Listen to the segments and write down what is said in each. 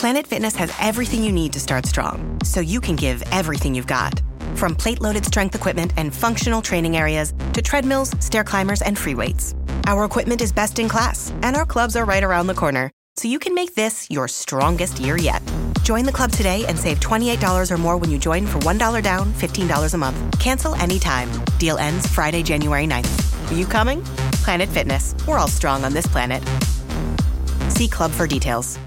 Planet Fitness has everything you need to start strong, so you can give everything you've got. From plate-loaded strength equipment and functional training areas to treadmills, stair climbers, and free weights. Our equipment is best in class, and our clubs are right around the corner, so you can make this your strongest year yet. Join the club today and save $28 or more when you join for $1 down, $15 a month. Cancel anytime. Deal ends Friday, January 9th. Are you coming? Planet Fitness. We're all strong on this planet. See club for details.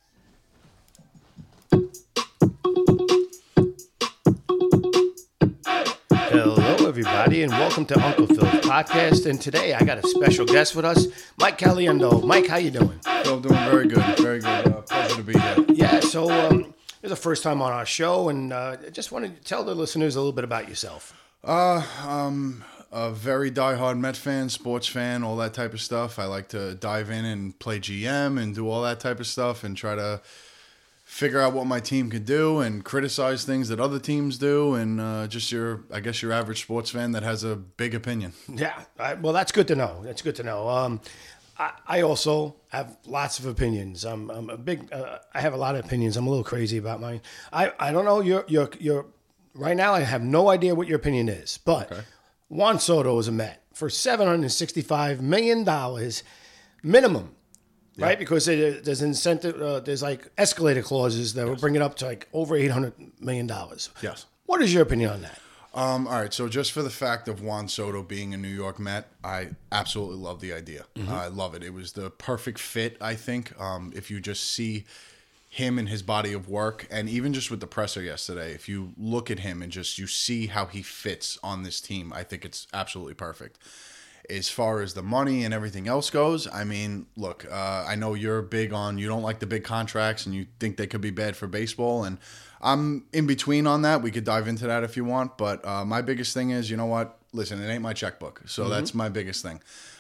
Hello, everybody, and welcome to Uncle Phil's podcast. And today I got a special guest with us, Mike Caliendo. Mike, how you doing? Phil, doing very good. Very good. Pleasure to be here. Yeah, so it's the first time on our show, and I just wanted to tell the listeners a little bit about yourself. I'm a very diehard Met fan, sports fan, all that type of stuff. I like to dive in and play GM and do all that type of stuff and try to figure out what my team can do and criticize things that other teams do, and just your average sports fan that has a big opinion. Yeah, well, that's good to know. That's good to know. I also have lots of opinions. I'm a big. I have a lot of opinions. I'm a little crazy about mine. I don't know. You're right now. I have no idea what your opinion is, but okay. Juan Soto is a Met for $765 million minimum. Right, yeah. Because there's incentive, there's like escalator clauses that will bring it up to like over $800 million. Yes. What is your opinion on that? All right, so just for the fact of Juan Soto being a New York Met, I absolutely love the idea. Mm-hmm. I love it. It was the perfect fit, I think. If you just see him and his body of work, and even just with the presser yesterday, if you look at him and just you see how he fits on this team, I think it's absolutely perfect. As far as the money and everything else goes, I mean, look, I know you're big on, you don't like the big contracts and you think they could be bad for baseball. And I'm in between on that. We could dive into that if you want. But my biggest thing is, you know what? Listen, it ain't my checkbook. So that's my biggest thing.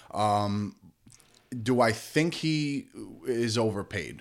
Do I think he is overpaid?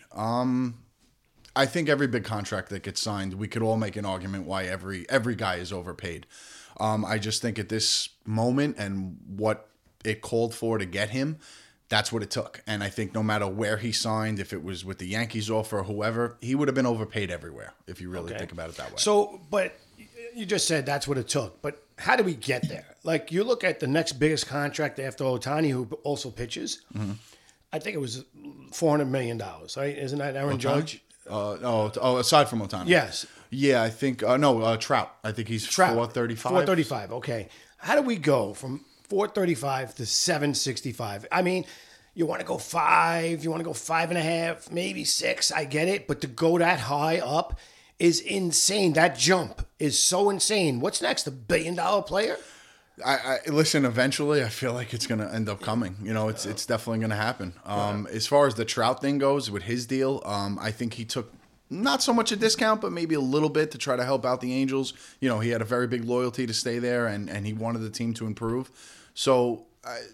I think every big contract that gets signed, we could all make an argument why every guy is overpaid. I just think at this moment and what it called for to get him, that's what it took. And I think no matter where he signed, if it was with the Yankees offer or whoever, he would have been overpaid everywhere, if you really think about it that way. So, but you just said that's what it took. But how do we get there? Like, you look at the next biggest contract after Ohtani, who also pitches. Mm-hmm. I think it was $400 million, right? Isn't that Aaron Judge? Aside from Ohtani. Yes. Yeah, I think, Trout. I think he's Trout. 435. 435, okay. How do we go from 435 to 765? I mean, you want to go 5, you want to go 5.5, maybe 6. I get it, but to go that high up is insane. That jump is so insane. What's next? $1 billion player? I listen. Eventually, I feel like it's going to end up coming. You know, it's definitely going to happen. As far as the Trout thing goes, with his deal, I think he took not so much a discount, but maybe a little bit to try to help out the Angels. You know, he had a very big loyalty to stay there, and he wanted the team to improve. So,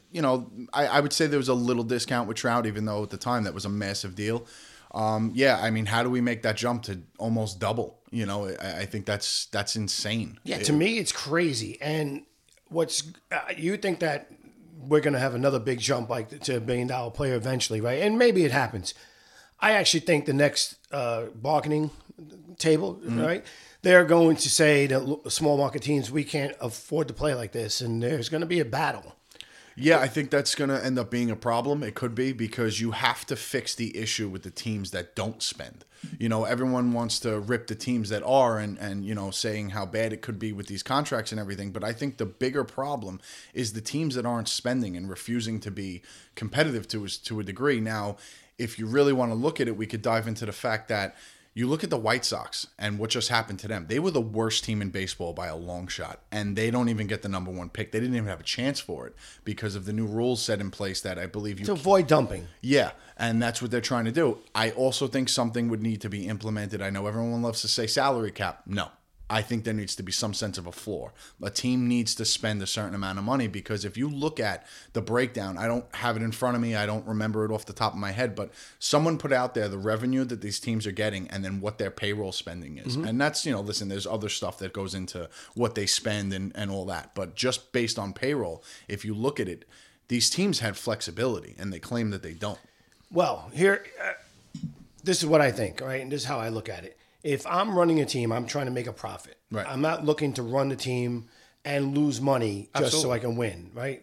I would say there was a little discount with Trout, even though at the time that was a massive deal. I mean, how do we make that jump to almost double? You know, I think that's insane. Yeah, to me, it's crazy. And you think that we're going to have another big jump like to $1 billion player eventually, right? And maybe it happens. I actually think the next bargaining table, right? They're going to say to small market teams, we can't afford to play like this, and there's going to be a battle. Yeah, I think that's going to end up being a problem. It could be, because you have to fix the issue with the teams that don't spend. You know, everyone wants to rip the teams that are and you know, saying how bad it could be with these contracts and everything. But I think the bigger problem is the teams that aren't spending and refusing to be competitive to a degree. Now, if you really want to look at it, we could dive into the fact that you look at the White Sox and what just happened to them. They were the worst team in baseball by a long shot, and they don't even get the number 1 pick. They didn't even have a chance for it because of the new rules set in place that I believe to avoid dumping. Yeah, and that's what they're trying to do. I also think something would need to be implemented. I know everyone loves to say salary cap. No. I think there needs to be some sense of a floor. A team needs to spend a certain amount of money, because if you look at the breakdown, I don't have it in front of me. I don't remember it off the top of my head, but someone put out there the revenue that these teams are getting and then what their payroll spending is. Mm-hmm. And that's, you know, listen, there's other stuff that goes into what they spend and all that. But just based on payroll, if you look at it, these teams had flexibility and they claim that they don't. Well, here, this is what I think, right? And this is how I look at it. If I'm running a team, I'm trying to make a profit. Right. I'm not looking to run the team and lose money just so Absolutely. I can win, right?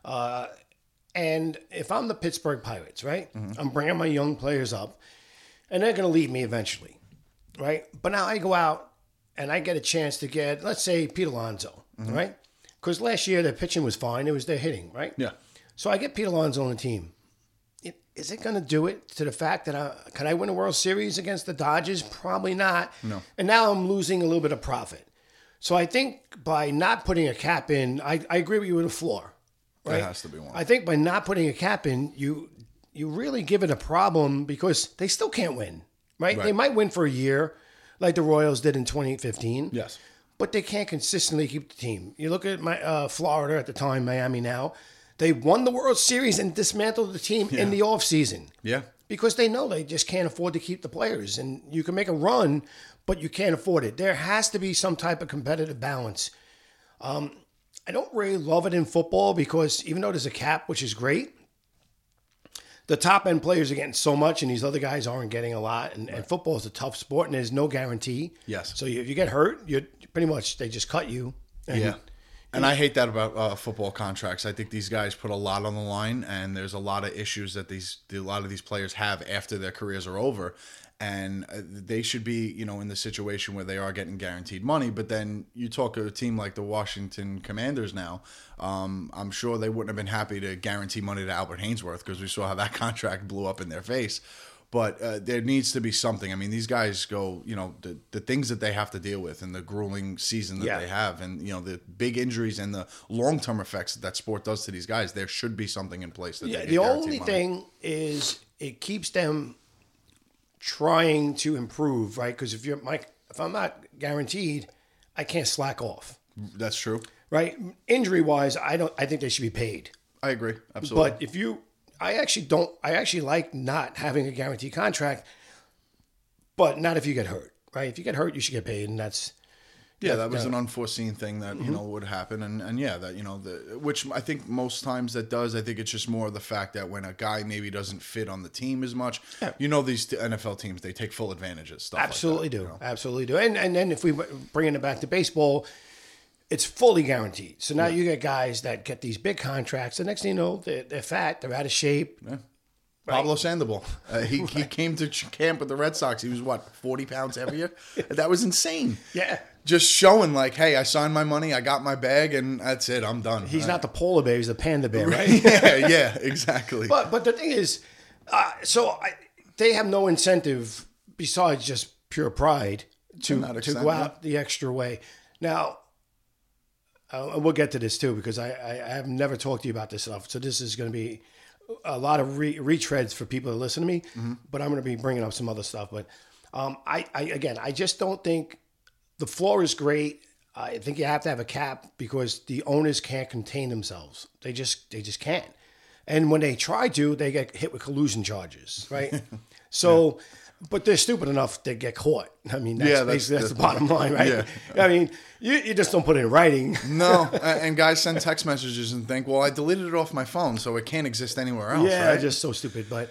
And if I'm the Pittsburgh Pirates, right, I'm bringing my young players up, and they're going to leave me eventually, right? But now I go out and I get a chance to get, let's say, Pete Alonso, right? Because last year their pitching was fine. It was their hitting, right? Yeah. So I get Pete Alonso on the team. Is it going to do it to the fact that can I win a World Series against the Dodgers? Probably not. No. And now I'm losing a little bit of profit. So I think by not putting a cap in, I agree with you with the floor. Right? That has to be one. I think by not putting a cap in, you really give it a problem because they still can't win, right? Right. They might win for a year like the Royals did in 2015. Yes. But they can't consistently keep the team. You look at Florida at the time, Miami now. They won the World Series and dismantled the team in the offseason. Yeah. Because they know they just can't afford to keep the players. And you can make a run, but you can't afford it. There has to be some type of competitive balance. I don't really love it in football because even though there's a cap, which is great, the top end players are getting so much and these other guys aren't getting a lot. And football is a tough sport and there's no guarantee. Yes. So if you get hurt, you pretty much, they just cut you. And And I hate that about football contracts. I think these guys put a lot on the line, and there's a lot of issues that a lot of these players have after their careers are over, and they should be, in the situation where they are getting guaranteed money. But then you talk to a team like the Washington Commanders now. I'm sure they wouldn't have been happy to guarantee money to Albert Hainsworth because we saw how that contract blew up in their face. But there needs to be something. I mean, these guys go, the things that they have to deal with and the grueling season that they have and, the big injuries and the long-term effects that sport does to these guys, there should be something in place. That they get the guaranteed only money. thing is it keeps them trying to improve, right? Because if I'm not guaranteed, I can't slack off, That's true. right? Injury-wise, I think they should be paid. I agree. Absolutely. But if I actually like not having a guaranteed contract, but not if you get hurt, right? If you get hurt, you should get paid, and that's that was an unforeseen thing that would happen, and which I think most times that does. I think it's just more of the fact that when a guy maybe doesn't fit on the team as much, these NFL teams, they take full advantage of stuff. absolutely like that, absolutely do. And then if we bring it back to baseball, it's fully guaranteed. So now you get guys that get these big contracts. The next thing you know, they're fat, they're out of shape. Yeah. Pablo Sandoval. He came to camp with the Red Sox. He was, 40 pounds heavier? That was insane. Yeah. Just showing like, hey, I signed my money, I got my bag, and that's it. I'm done. He's not the polar bear, he's the panda bear, right? yeah, exactly. But the thing is, they have no incentive besides just pure pride to go out the extra way. Now, we'll get to this too because I have never talked to you about this stuff. So this is going to be a lot of retreads for people to listen to me. But I'm going to be bringing up some other stuff. But I just don't think the floor is great. I think you have to have a cap because the owners can't contain themselves. They just can't. And when they try to, they get hit with collusion charges, right? So, but they're stupid enough to get caught. I mean, that's the bottom line, right? Yeah. I mean, you just don't put it in writing. No, and guys send text messages and think, well, I deleted it off my phone, so it can't exist anywhere else, right? Just so stupid. But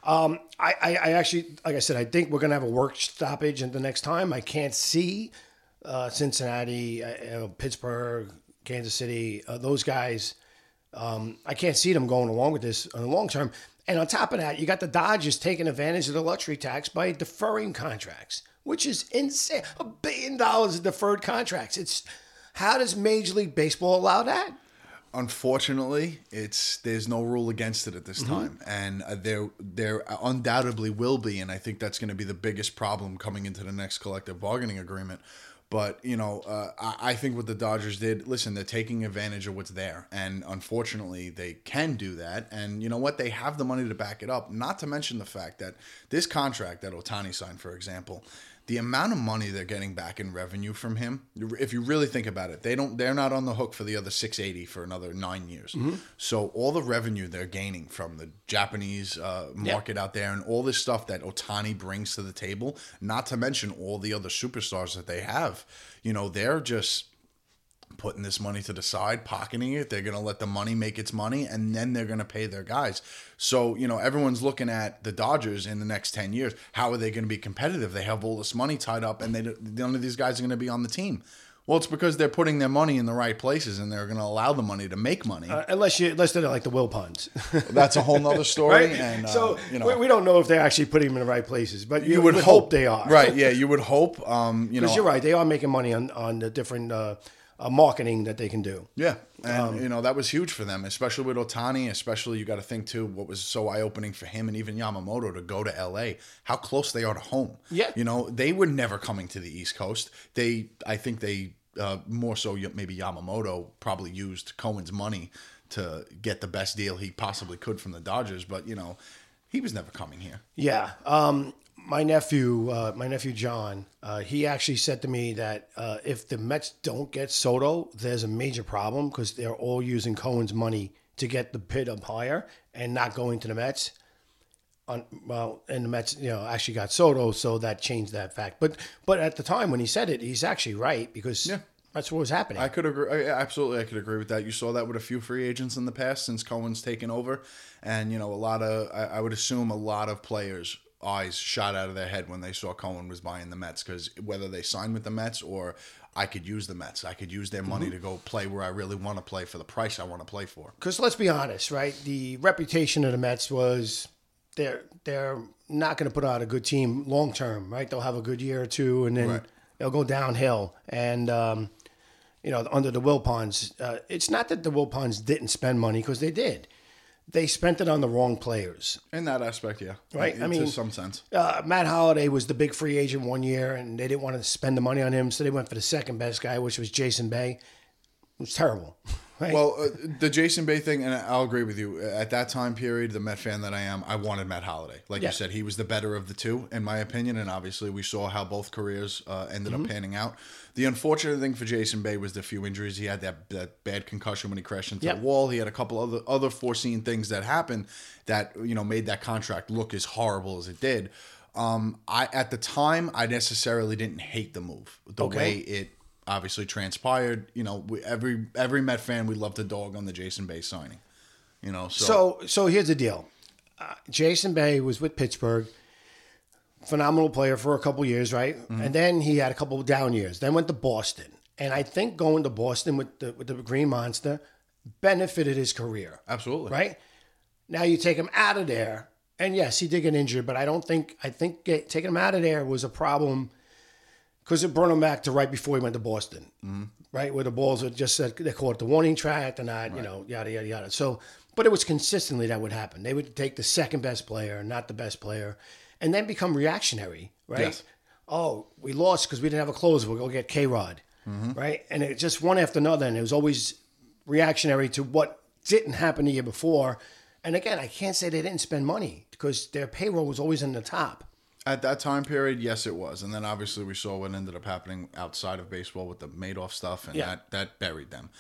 I actually, like I said, I think we're going to have a work stoppage the next time. I can't see Cincinnati, Pittsburgh, Kansas City, those guys. I can't see them going along with this on the long term. And on top of that, you got the Dodgers taking advantage of the luxury tax by deferring contracts, which is insane. $1 billion of deferred contracts. How does Major League Baseball allow that? Unfortunately, there's no rule against it at this time, and there undoubtedly will be, and I think that's going to be the biggest problem coming into the next collective bargaining agreement. But, I think what the Dodgers did, listen, they're taking advantage of what's there. And unfortunately, they can do that. And you know what? They have the money to back it up. Not to mention the fact that this contract that Ohtani signed, for example, the amount of money they're getting back in revenue from him, if you really think about it, they're not on the hook for the other $680 for another 9 years. So all the revenue they're gaining from the Japanese market out there and all this stuff that Ohtani brings to the table, not to mention all the other superstars that they have, they're just putting this money to the side, pocketing it. They're going to let the money make its money, and then they're going to pay their guys. So, everyone's looking at the Dodgers in the next 10 years. How are they going to be competitive? They have all this money tied up, and none of these guys are going to be on the team. Well, it's because they're putting their money in the right places, and they're going to allow the money to make money. Unless they're like the Wilpons. That's a whole nother story. Right? And, so we don't know if they're actually putting them in the right places, but you would hope they are. Right, yeah, you would hope. Because you're right. They are making money on the different marketing that they can do. Yeah, and, that was huge for them, especially with Ohtani, especially you got to think, too, what was so eye-opening for him and even Yamamoto to go to L.A., how close they are to home. Yeah. They were never coming to the East Coast. I think they... more so maybe Yamamoto probably used Cohen's money to get the best deal he possibly could from the Dodgers, but he was never coming here. Yeah. My nephew John, he actually said to me that if the Mets don't get Soto, there's a major problem because they're all using Cohen's money to get the bid up higher and not going to the Mets. And the Mets, actually got Soto, so that changed that fact. But at the time when he said it, he's actually right because that's what was happening. I could agree. Absolutely, I could agree with that. You saw that with a few free agents in the past since Cohen's taken over, and a lot of I would assume a lot of players' eyes shot out of their head when they saw Cohen was buying the Mets because whether they signed with the Mets or I could use the Mets, I could use their money to go play where I really want to play for the price I want to play for. Because let's be honest, right? The reputation of the Mets was. They're not going to put out a good team long term, right? They'll have a good year or two, and then they'll go downhill. And under the Wilpons, it's not that the Wilpons didn't spend money because they did. They spent it on the wrong players. In that aspect, yeah, right. To some sense, Matt Holliday was the big free agent one year, and they didn't want to spend the money on him, so they went for the second best guy, which was Jason Bay. It was terrible. Right. Well, the Jason Bay thing, and I'll agree with you. At that time period, the Met fan that I am, I wanted Matt Holliday. Like you said, he was the better of the two, in my opinion. And obviously, we saw how both careers ended up panning out. The unfortunate thing for Jason Bay was the few injuries. He had that bad concussion when he crashed into the wall. He had a couple other foreseen things that happened that made that contract look as horrible as it did. At the time, I necessarily didn't hate the move. The way it obviously transpired, every Met fan, we love to dog on the Jason Bay signing, So here's the deal. Jason Bay was with Pittsburgh, phenomenal player for a couple years, right? Mm-hmm. And then he had a couple of down years. Then went to Boston, and I think going to Boston with the Green Monster benefited his career. Absolutely, right? Now you take him out of there, and yes, he did get injured, but I think taking him out of there was a problem. Because it brought him back to right before he went to Boston, right? Where the balls were just said, they call it the warning track, and not, yada, yada, yada. So, but it was consistently that would happen. They would take the second best player, not the best player, and then become reactionary, right? Yes. Oh, we lost because we didn't have a closer. We'll go get K-Rod, right? And it just one after another, and it was always reactionary to what didn't happen the year before. And again, I can't say they didn't spend money because their payroll was always in the top. At that time period, yes, it was. And then obviously we saw what ended up happening outside of baseball with the Madoff stuff, and that buried them.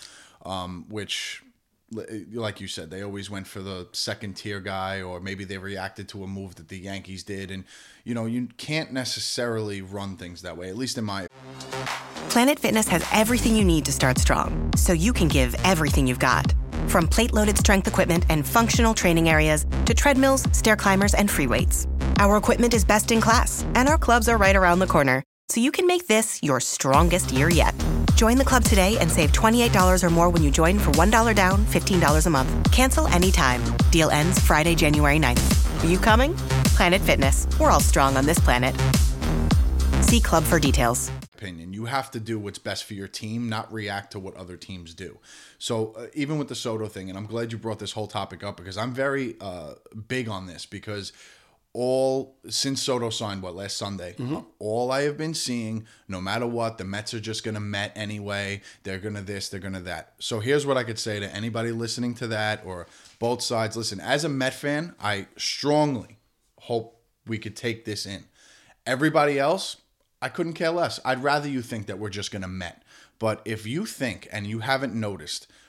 Which, like you said, they always went for the second-tier guy, or maybe they reacted to a move that the Yankees did. And, you can't necessarily run things that way, at least in my opinion. Planet Fitness has everything you need to start strong, so you can give everything you've got. From plate-loaded strength equipment and functional training areas to treadmills, stair climbers, and free weights. Our equipment is best in class, and our clubs are right around the corner, so you can make this your strongest year yet. Join the club today and save $28 or more when you join for $1 down, $15 a month. Cancel anytime. Deal ends Friday, January 9th. Are you coming? Planet Fitness. We're all strong on this planet. See club for details. Opinion. You have to do what's best for your team, not react to what other teams do. So even with the Soto thing, and I'm glad you brought this whole topic up because I'm very big on this because since Soto signed last Sunday, all I have been seeing, no matter what, the Mets are just going to Met anyway. They're going to this, they're going to that. So here's what I could say to anybody listening to that or both sides. Listen, as a Met fan, I strongly hope we could take this in. Everybody else, I couldn't care less. I'd rather you think that we're just going to Met. But if you think, and you haven't noticed,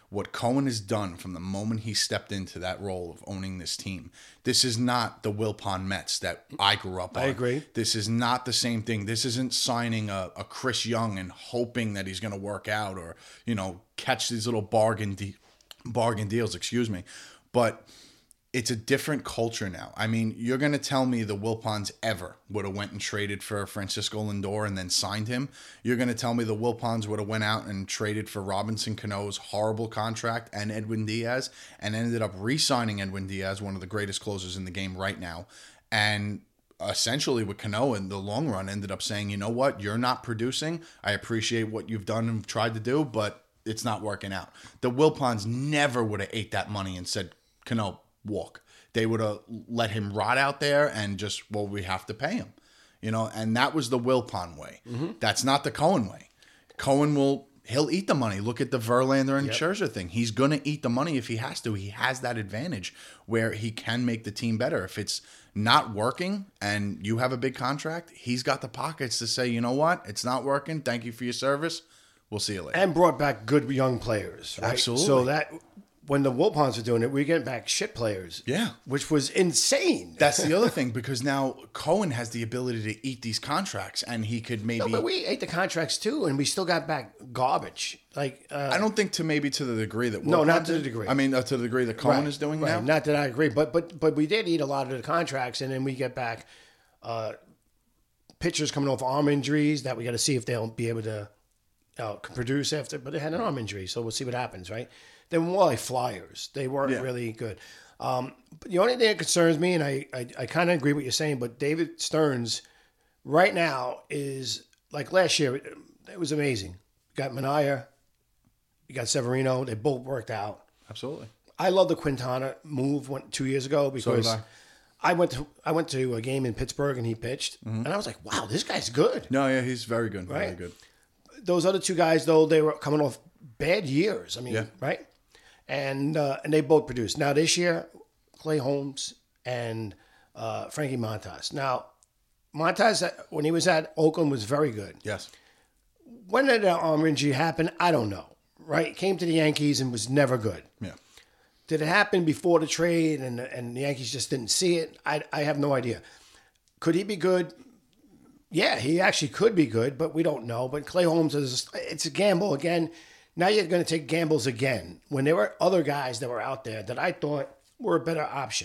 what Cohen has done from the moment he stepped into that role of owning this team. This is not the Wilpon Mets that I grew up on. I agree. This is not the same thing. This isn't signing a Chris Young and hoping that he's going to work out or, catch these little bargain deals, But it's a different culture now. I mean, you're going to tell me the Wilpons ever would have went and traded for Francisco Lindor and then signed him. You're going to tell me the Wilpons would have went out and traded for Robinson Cano's horrible contract and Edwin Diaz and ended up re-signing Edwin Diaz, one of the greatest closers in the game right now. And essentially with Cano in the long run ended up saying, you know what, you're not producing. I appreciate what you've done and tried to do, but it's not working out. The Wilpons never would have ate that money and said, Cano, walk. They would have let him rot out there and just, we have to pay him, and that was the Wilpon way. Mm-hmm. That's not the Cohen way. Cohen he'll eat the money. Look at the Verlander and Scherzer thing. He's going to eat the money if he has to. He has that advantage where he can make the team better. If it's not working and you have a big contract, he's got the pockets to say, you know what, it's not working. Thank you for your service. We'll see you later. And brought back good young players. Right? Absolutely. So that when the Wilpons were doing it, we were getting back shit players. Yeah. Which was insane. That's the other thing, because now Cohen has the ability to eat these contracts, and he could maybe... No, but we ate the contracts too, and we still got back garbage. I don't think to the degree that... No, not to the degree. I mean, to the degree that Cohen is doing now. Not that I agree, but we did eat a lot of the contracts, and then we get back pitchers coming off arm injuries that we got to see if they'll be able to produce after, but they had an arm injury, so we'll see what happens, right? They were more like flyers. They weren't really good. But the only thing that concerns me, and I kind of agree with what you're saying, but David Stearns right now is like last year. It was amazing. You got Manaea, you got Severino. They both worked out. Absolutely. I love the Quintana move 2 years ago because I went to a game in Pittsburgh and he pitched, and I was like, wow, this guy's good. No, yeah, he's very good. Right? Very good. Those other two guys, though, they were coming off bad years. I mean, right? And they both produced. Now, this year, Clay Holmes and Frankie Montas. Now, Montas, when he was at Oakland, was very good. Yes. When did the arm injury happen? I don't know. Right? Came to the Yankees and was never good. Yeah. Did it happen before the trade and the Yankees just didn't see it? I have no idea. Could he be good? Yeah, he actually could be good, but we don't know. But Clay Holmes it's a gamble again. Now you're going to take gambles again when there were other guys that were out there that I thought were a better option.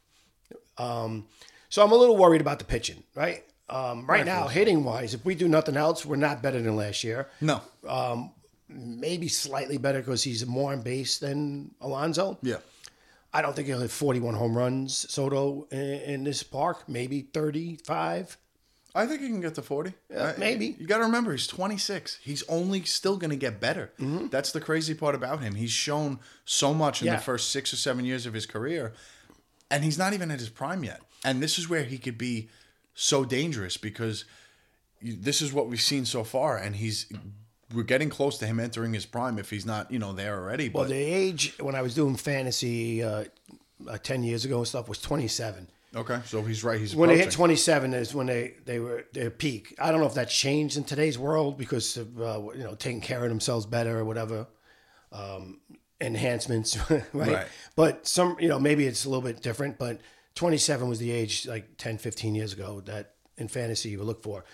So I'm a little worried about the pitching, right? Right now, hitting-wise, if we do nothing else, we're not better than last year. No. Maybe slightly better because he's more on base than Alonso. Yeah. I don't think he'll hit 41 home runs, Soto, in this park. Maybe 35. I think he can get to 40. Maybe. You got to remember, he's 26. He's only still going to get better. Mm-hmm. That's the crazy part about him. He's shown so much in the first 6 or 7 years of his career, and he's not even at his prime yet. And this is where he could be so dangerous because this is what we've seen so far, and we're getting close to him entering his prime if he's not, there already. Well, the age when I was doing fantasy 10 years ago and stuff was 27. Okay, so he's right. He's when they hit 27 is when they were their peak. I don't know if that's changed in today's world because of taking care of themselves better or whatever, enhancements, right? But some maybe it's a little bit different. But 27 was the age like 10, 15 years ago that in fantasy you would look for.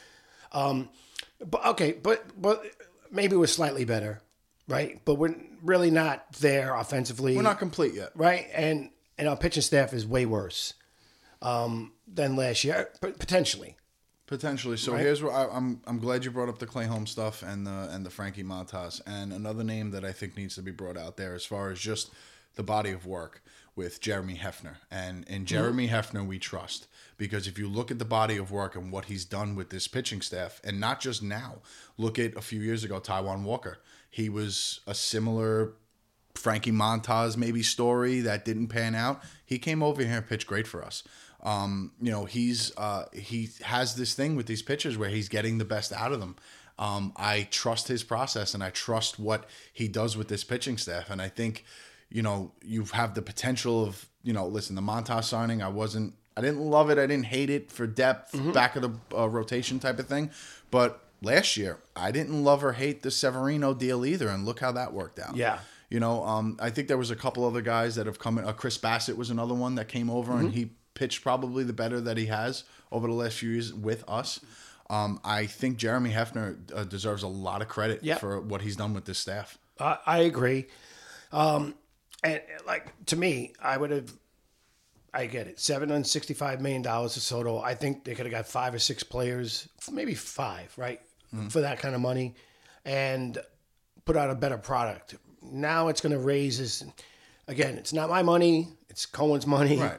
But maybe we're slightly better, right? But we're really not there offensively. We're not complete yet, right? And our pitching staff is way worse. Than last year, potentially. Potentially. So here's where I'm glad you brought up the Clay Holmes stuff and the Frankie Montas, and another name that I think needs to be brought out there as far as just the body of work with Jeremy Hefner. And in Jeremy Hefner we trust, because if you look at the body of work and what he's done with this pitching staff, and not just now, look at a few years ago, Taijuan Walker. He was a similar Frankie Montas maybe story that didn't pan out. He came over here and pitched great for us. He has this thing with these pitchers where he's getting the best out of them. I trust his process and I trust what he does with this pitching staff. And I think, you have the potential of, listen, the Montas signing, I didn't love it. I didn't hate it for depth, back of the rotation type of thing. But last year, I didn't love or hate the Severino deal either. And look how that worked out. Yeah. I think there was a couple other guys that have come in. Chris Bassett was another one that came over, and he pitched probably the better that he has over the last few years with us. I think Jeremy Hefner deserves a lot of credit for what he's done with this staff. I agree. And to me, I get it. $765 million to Soto. I think they could have got 5 or 6 players, maybe 5, right, for that kind of money, and put out a better product. Now it's going to raise this. Again, it's not my money. It's Cohen's money. Right.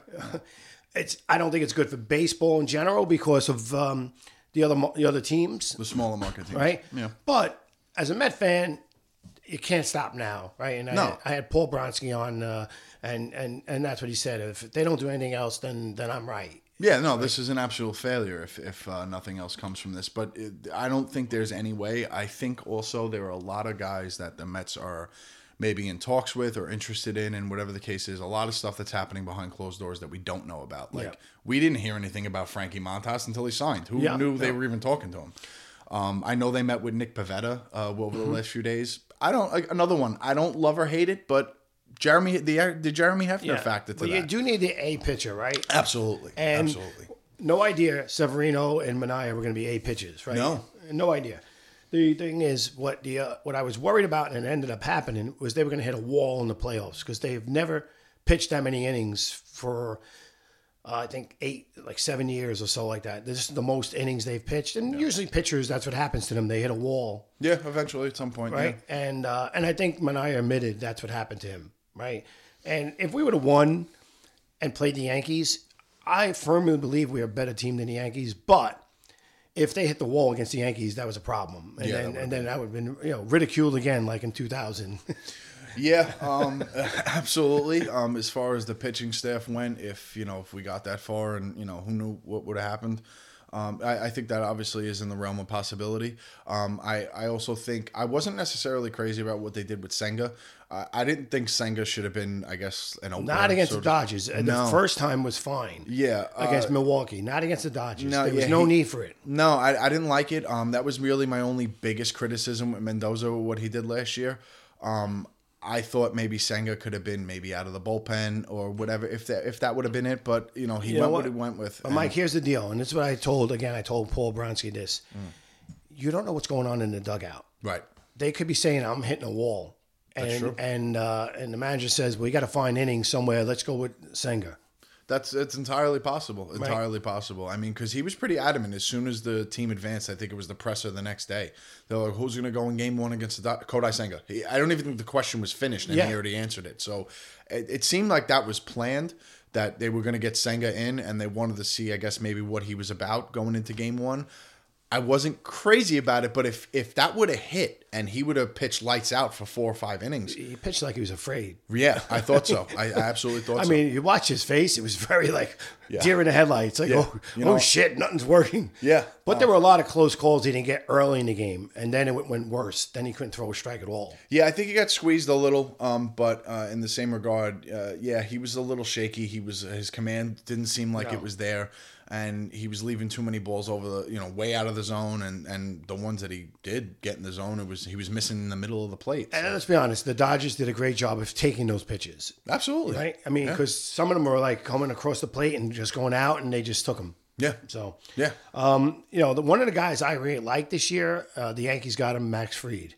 I don't think it's good for baseball in general because of the other teams. The smaller market teams. Right? Yeah. But as a Met fan, you can't stop now, right? And No. I had Paul Bronsky on, and that's what he said. If they don't do anything else, then I'm right. Yeah, no, this is an absolute failure if nothing else comes from this. But I don't think there's any way. I think also there are a lot of guys that the Mets are maybe in talks with or interested in, and whatever the case is, a lot of stuff that's happening behind closed doors that we don't know about. Like, we didn't hear anything about Frankie Montas until he signed. Who knew they were even talking to him? I know they met with Nick Pivetta over the last few days. Another one. I don't love or hate it, but the Jeremy Hefner factor to that. You do need the A pitcher, right? Absolutely. And Absolutely. no idea Severino and Manaea were going to be A pitchers, right? No idea. The thing is, what I was worried about and it ended up happening was they were going to hit a wall in the playoffs because they've never pitched that many innings for, I think, 7 years or so like that. This is the most innings they've pitched. And usually pitchers, that's what happens to them. They hit a wall. Yeah, eventually at some point. Right? Yeah. And I think Manaea admitted that's what happened to him, right? And if we would have won and played the Yankees, I firmly believe we're a better team than the Yankees. But if they hit the wall against the Yankees, that was a problem. And then that would have been ridiculed again like in 2000. Yeah, absolutely. As far as the pitching staff went, if we got that far and, who knew what would have happened. I think that obviously is in the realm of possibility. I also think I wasn't necessarily crazy about what they did with Senga. I didn't think Senga should have been, I guess, an opener. Not against the Dodgers. The first time was fine. Yeah. Against Milwaukee. Not against the Dodgers. There was no need for it. No, I didn't like it. That was really my only biggest criticism with Mendoza, what he did last year. I thought maybe Senga could have been maybe out of the bullpen or whatever if that would have been it. But he went what he went with. But Mike, here's the deal, and this is what I told Paul Bronsky this. You don't know what's going on in the dugout. Right. They could be saying I'm hitting a wall, and the manager says, "Well, you got to find innings somewhere. Let's go with Senga." It's entirely possible. Entirely possible. I mean, because he was pretty adamant as soon as the team advanced. I think it was the presser the next day. They're like, "Who's going to go in game 1 against the Kodai Senga?" I don't even think the question was finished, and he already answered it. So it seemed like that was planned, that they were going to get Senga in, and they wanted to see, I guess, maybe what he was about going into game 1. I wasn't crazy about it, but if that would have hit and he would have pitched lights out for 4 or 5 innings. He pitched like he was afraid. Yeah, I thought so. I absolutely thought so. I mean, you watch his face, it was very deer in the headlights. Like, oh shit, nothing's working. Yeah. But there were a lot of close calls he didn't get early in the game, and then it went worse. Then he couldn't throw a strike at all. Yeah, I think he got squeezed a little, but in the same regard, he was a little shaky. His command didn't seem like it was there. And he was leaving too many balls over the, way out of the zone, and the ones that he did get in the zone, he was missing in the middle of the plate. So. And let's be honest, the Dodgers did a great job of taking those pitches. Absolutely, right? I mean, because some of them were like coming across the plate and just going out, and they just took them. Yeah. So yeah, one of the guys I really liked this year, the Yankees got him, Max Fried.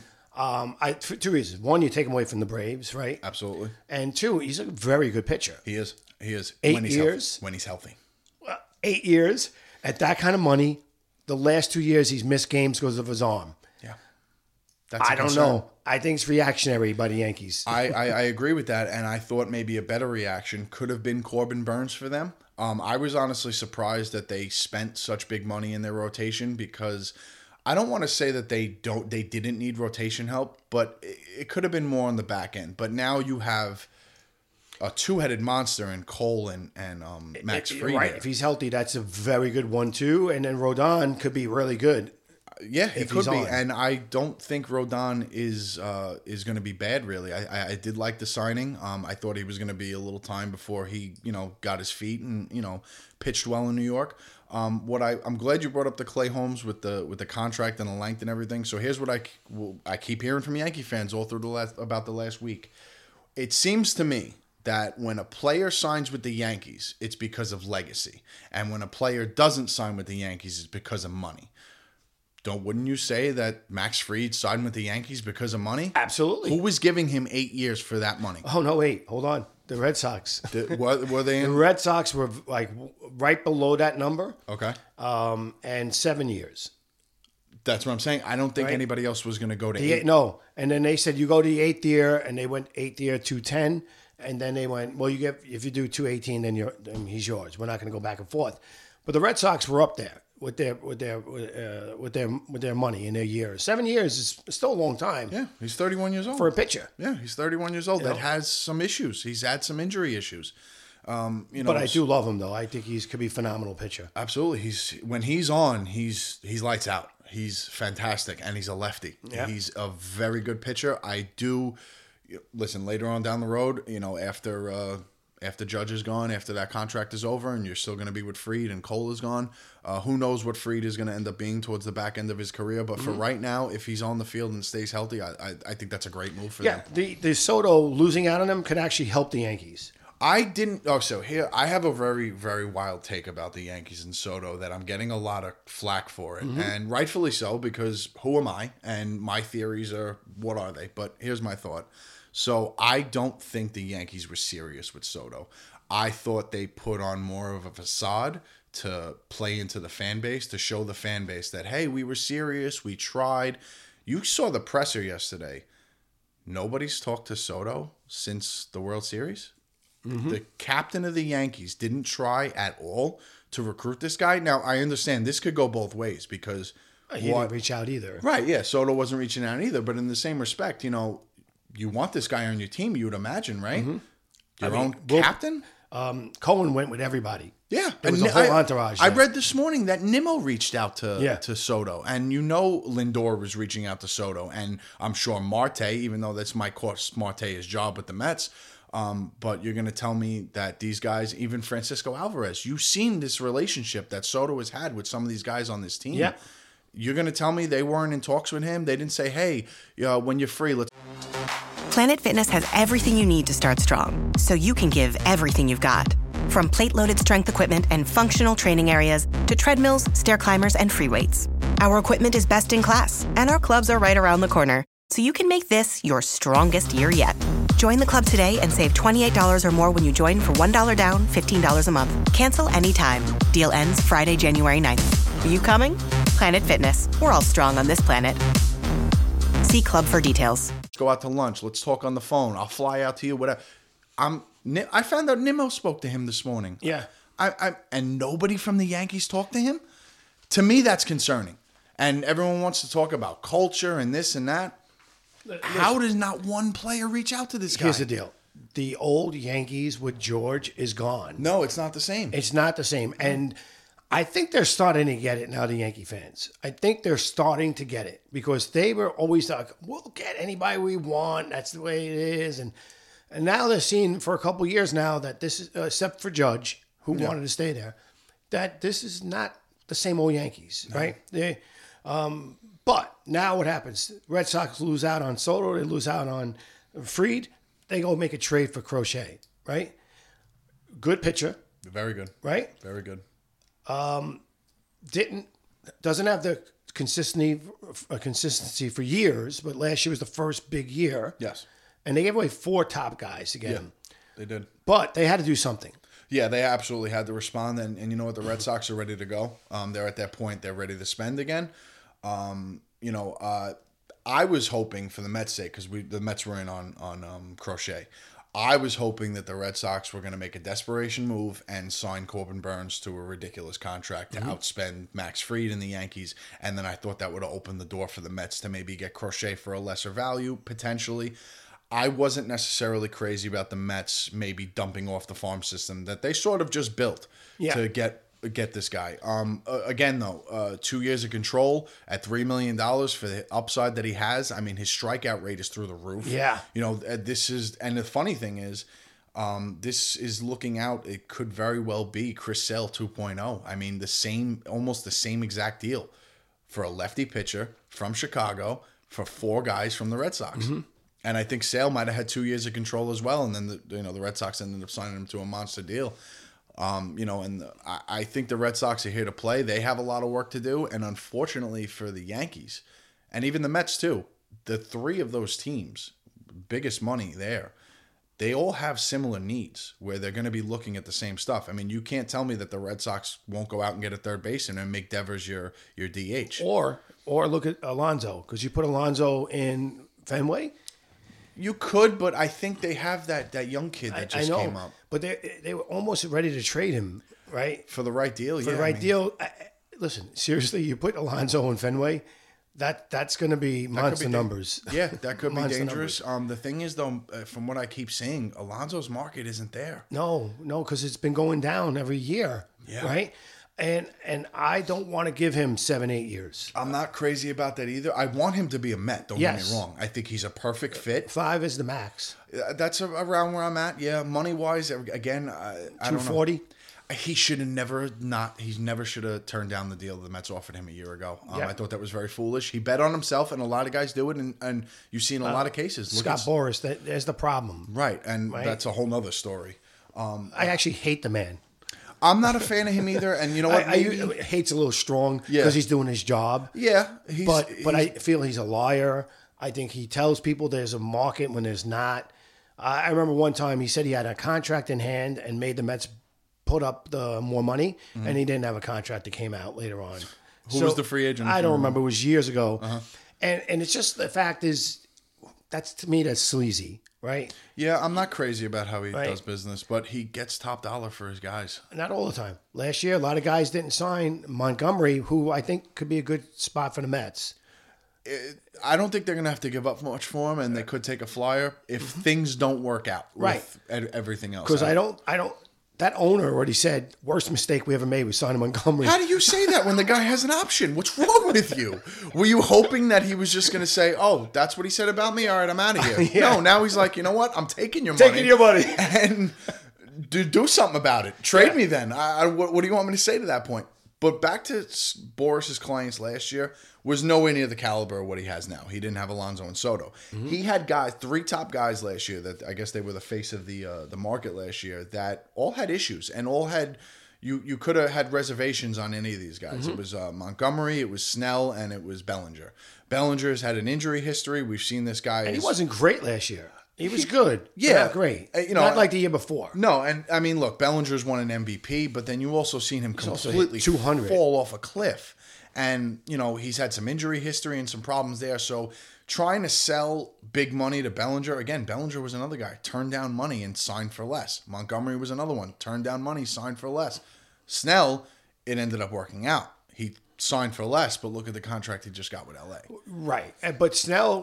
For 2 reasons: one, you take him away from the Braves, right? Absolutely. And 2, he's a very good pitcher. He is. 8 years when he's healthy. 8 years at that kind of money. The last 2 years he's missed games because of his arm. Yeah, I don't know. I think it's reactionary by the Yankees. I agree with that, and I thought maybe a better reaction could have been Corbin Burns for them. I was honestly surprised that they spent such big money in their rotation because I don't want to say that they didn't need rotation help, but it could have been more on the back end. But now you have a two-headed monster in Cole and Max Fried. Right. If he's healthy, that's a very good 1-2. And then Rodon could be really good. Yeah, he could be. And I don't think Rodon is going to be bad, really. I did like the signing. I thought he was going to be a little time before he, got his feet and, pitched well in New York. I'm glad you brought up the Clay Holmes with the contract and the length and everything. So here's what I keep hearing from Yankee fans all through about the last week. It seems to me that when a player signs with the Yankees, it's because of legacy, and when a player doesn't sign with the Yankees, it's because of money. Wouldn't you say that Max Fried signed with the Yankees because of money? Absolutely. Who was giving him 8 years for that money? Oh, no, wait. Hold on. The Red Sox. Were they in? The Red Sox were like right below that number. Okay. And 7 years. That's what I'm saying. I don't think Right. anybody else was going to go to 8. No. And then they said, you go to the 8th year, and they went 8th year, 210. And then they went, well, if you do 218, then he's yours. We're not going to go back and forth. But the Red Sox were up there with their money in their years. 7 years is still a long time. Yeah, he's 31 years old. For a pitcher. Yeah, he's 31 years old. You That know? has some issues. He's had some injury issues. But I do love him, though. I think he could be a phenomenal pitcher. Absolutely. When he's on, he's lights out. He's fantastic, and he's a lefty. Yeah. He's a very good pitcher. I do listen later on down the road. After Judge is gone, after that contract is over, and you're still going to be with Fried and Cole is gone. Who knows what Fried is going to end up being towards the back end of his career? But for right now, if he's on the field and stays healthy, I think that's a great move for them. Yeah, the Soto losing out on him could actually help the Yankees. So here, I have a very, very wild take about the Yankees and Soto that I'm getting a lot of flack for it. And rightfully so, because who am I? And my theories are, what are they? But here's my thought. So I don't think the Yankees were serious with Soto. I thought they put on more of a facade to play into the fan base, to show the fan base that, hey, we were serious, we tried. You saw the presser yesterday. Nobody's talked to Soto since the World Series. The captain of the Yankees didn't try at all to recruit this guy. Now, I understand this could go both ways because He didn't reach out either. Right, yeah, Soto wasn't reaching out either. But in the same respect, you want this guy on your team, you would imagine, right? Your own captain? Cohen went with everybody. Yeah. There was a whole entourage I there. read this morning that Nimmo reached out to Soto. And Lindor was reaching out to Soto. And I'm sure Marte, even though that's my course, Marte's job with the Mets. But you're going to tell me that these guys, even Francisco Alvarez, you've seen this relationship that Soto has had with some of these guys on this team. Yeah. You're going to tell me they weren't in talks with him? They didn't say, hey, when you're free, let's... Planet Fitness has everything you need to start strong, so you can give everything you've got. From plate-loaded strength equipment and functional training areas to treadmills, stair climbers, and free weights. Our equipment is best in class, and our clubs are right around the corner, so you can make this your strongest year yet. Join the club today and save $28 or more when you join for $1 down, $15 a month. Cancel anytime. Deal ends Friday, January 9th. Are you coming? Planet Fitness. We're all strong on this planet. See club for details. go out to lunch. Let's talk on the phone. I'll fly out to you, whatever. I found out Nimmo spoke to him this morning. Yeah. And nobody from the Yankees talked to him? To me, that's concerning. And everyone wants to talk about culture and this and that. How does not one player reach out to this guy? Here's the deal. The old Yankees with George is gone. No, it's not the same. It's not the same. And I think they're starting to get it now, the Yankee fans. I think they're starting to get it because they were always like, we'll get anybody we want. That's the way it is. And now they're seeing for a couple of years now that this is, except for Judge, who wanted to stay there, that this is not the same old Yankees, right? But now what happens? Red Sox lose out on Soto. They lose out on Fried. They go make a trade for Crochet, right? Good pitcher, Very good. right? Very good. Doesn't have the consistency for years, but last year was the first big year. Yes. And they gave away 4 top guys to get him. They did. But they had to do something. Yeah, they absolutely had to respond. And you know what? The Red Sox are ready to go. They're at that point. They're ready to spend again. I was hoping for the Mets' sake, because the Mets were in on Crochet. I was hoping that the Red Sox were going to make a desperation move and sign Corbin Burns to a ridiculous contract to outspend Max Fried and the Yankees. And then I thought that would have opened the door for the Mets to maybe get Crochet for a lesser value, potentially. I wasn't necessarily crazy about the Mets maybe dumping off the farm system that they sort of just built to get this guy. Again, though, 2 years of control at $3 million for the upside that he has. I mean, his strikeout rate is through the roof. Yeah. And the funny thing is, This is looking out. It could very well be Chris Sale 2.0. I mean, almost the same exact deal for a lefty pitcher from Chicago for 4 guys from the Red Sox. Mm-hmm. And I think Sale might have had 2 years of control as well. And then the Red Sox ended up signing him to a monster deal. I think the Red Sox are here to play. They have a lot of work to do. And unfortunately for the Yankees, and even the Mets too, the 3 of those teams, biggest money there, they all have similar needs where they're going to be looking at the same stuff. I mean, you can't tell me that the Red Sox won't go out and get a third baseman and make Devers your DH. Or look at Alonso, because you put Alonso in Fenway. You could, but I think they have that young kid that just came up. But they were almost ready to trade him, right? For the right deal, For the right deal. Listen, seriously, you put Alonso in Fenway, that's going to be monster numbers. Yeah, that could be dangerous. The thing is, though, from what I keep seeing, Alonso's market isn't there. No, because it's been going down every year, right? And I don't want to give him 7-8 years. I'm not crazy about that either. I want him to be a Met. Don't get me wrong. I think he's a perfect fit. 5 is the max. That's around where I'm at. Yeah, money wise, again, I don't know. 240. He should have never should have turned down the deal the Mets offered him a year ago. I thought that was very foolish. He bet on himself, and a lot of guys do it, and you see in a lot of cases. Scott Boras, there's the problem. Right, and that's a whole nother story. I actually hate the man. I'm not a fan of him either, and you know what? Hate's a little strong because he's doing his job. Yeah, but I feel he's a liar. I think he tells people there's a market when there's not. I remember one time he said he had a contract in hand and made the Mets put up the more money, and he didn't have a contract that came out later on. Who was the free agent? I don't remember. It was years ago. And it's just the fact is, to me, that's sleazy. Right? Yeah, I'm not crazy about how he does business, but he gets top dollar for his guys. Not all the time. Last year, a lot of guys didn't sign. Montgomery, who I think could be a good spot for the Mets. I don't think they're going to have to give up much for him, and they could take a flyer if things don't work out with everything else. Because I don't. That owner already said, worst mistake we ever made was signing Montgomery. How do you say that when the guy has an option? What's wrong with you? Were you hoping that he was just going to say, oh, that's what he said about me? All right, I'm out of here. No, now he's like, you know what? I'm taking your money. Taking your money. And do something about it. Trade me then. What do you want me to say to that point? But back to Boris's clients last year was nowhere near the caliber of what he has now. He didn't have Alonso and Soto. Mm-hmm. He had 3 top guys last year that I guess they were the face of the market last year that all had issues and all had you could have had reservations on any of these guys. Mm-hmm. It was Montgomery, it was Snell, and it was Bellinger. Bellinger's had an injury history. We've seen this guy. And he wasn't great last year. He was good. Yeah. Not great. Not like the year before. No, and I mean, look, Bellinger's won an MVP, but then you also seen him completely 200 fall off a cliff. And, he's had some injury history and some problems there. So trying to sell big money to Bellinger, again, Bellinger was another guy, turned down money and signed for less. Montgomery was another one, turned down money, signed for less. Snell, it ended up working out. He signed for less, but look at the contract he just got with LA. Right. But Snell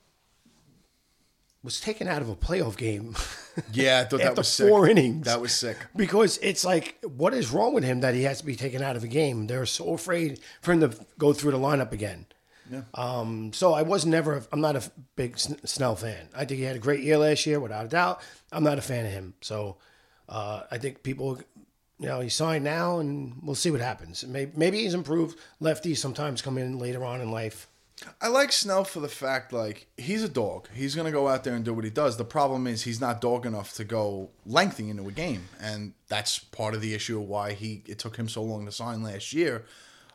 was taken out of a playoff game. Yeah, I thought that was sick. After 4 innings. That was sick. Because it's like, what is wrong with him that he has to be taken out of a game? They're so afraid for him to go through the lineup again. Yeah. So I'm not a big Snell fan. I think he had a great year last year, without a doubt. I'm not a fan of him. So I think people, he signed now, and we'll see what happens. Maybe he's improved. Lefties sometimes come in later on in life. I like Snell for the fact, he's a dog. He's going to go out there and do what he does. The problem is he's not dog enough to go lengthy into a game. And that's part of the issue of why it took him so long to sign last year.